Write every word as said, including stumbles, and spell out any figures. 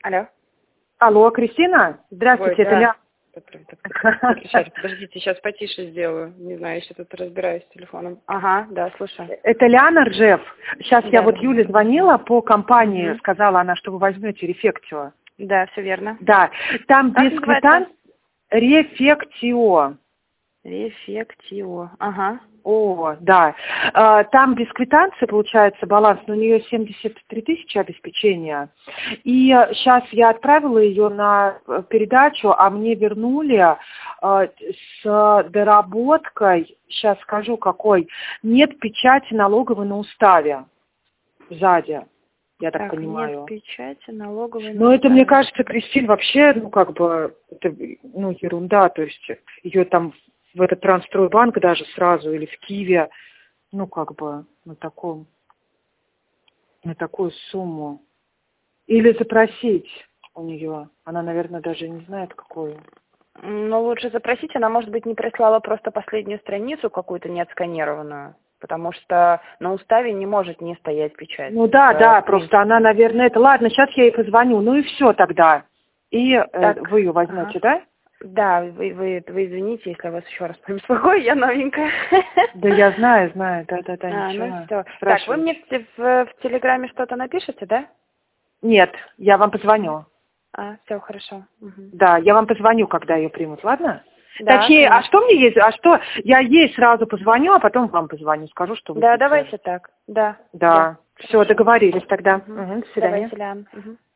Алло. Алло, Кристина? Здравствуйте, Ой, это да. Ля... Подождите, подождите, сейчас потише сделаю. Не знаю, еще тут разбираюсь с телефоном. Ага, да, слушаю. Это Ляна Ржев. Сейчас Да, я вот да. Юле звонила по компании, Угу. сказала она, что вы возьмете Рефектио. Да, все верно. Да, там Как без квитанции Рефектио. Рефектио. Ага. О, да. А, Там без квитанции получается баланс, но у нее семьдесят три тысячи обеспечения. И сейчас я отправила ее на э, передачу, а мне вернули э, с доработкой, сейчас скажу какой, нет печати налоговой на уставе сзади, я так, Так, понимаю. нет печати налоговой. Но это, мне кажется, Кристин, вообще, ну, как бы, это, ну, ерунда, то есть ее там в этот Трансстройбанк даже сразу или в Киеве, ну, как бы, на таком, на такую сумму. Или запросить у нее. Она, наверное, даже не знает, какую. Ну, лучше запросить, она, может быть, не прислала просто последнюю страницу какую-то не отсканированную, потому что на уставе не может не стоять печать. Ну, да, Это, да, в просто принципе. она, наверное, это... Ладно, сейчас я ей позвоню. Ну и все тогда. И Так, э, вы ее возьмете, ага. да? Да, вы, вы, вы извините, если я вас еще раз побеспокою, я новенькая. Да, я знаю, знаю, да-да-да, А, ну ничего. все. Так, вы Спрашивайте. мне в, в, в Телеграме что-то напишете, да? Нет, я вам позвоню. А, все, хорошо. Угу. Да, я вам позвоню, когда ее примут, ладно? Да, Точнее, а конечно. что мне есть? А что? Я ей сразу позвоню, а потом вам позвоню, скажу, что вы Да, хотели. давайте так. Да, да. Да. Все, Хорошо. договорились тогда. Угу. Угу, до свидания. Давайте, Лян. Угу.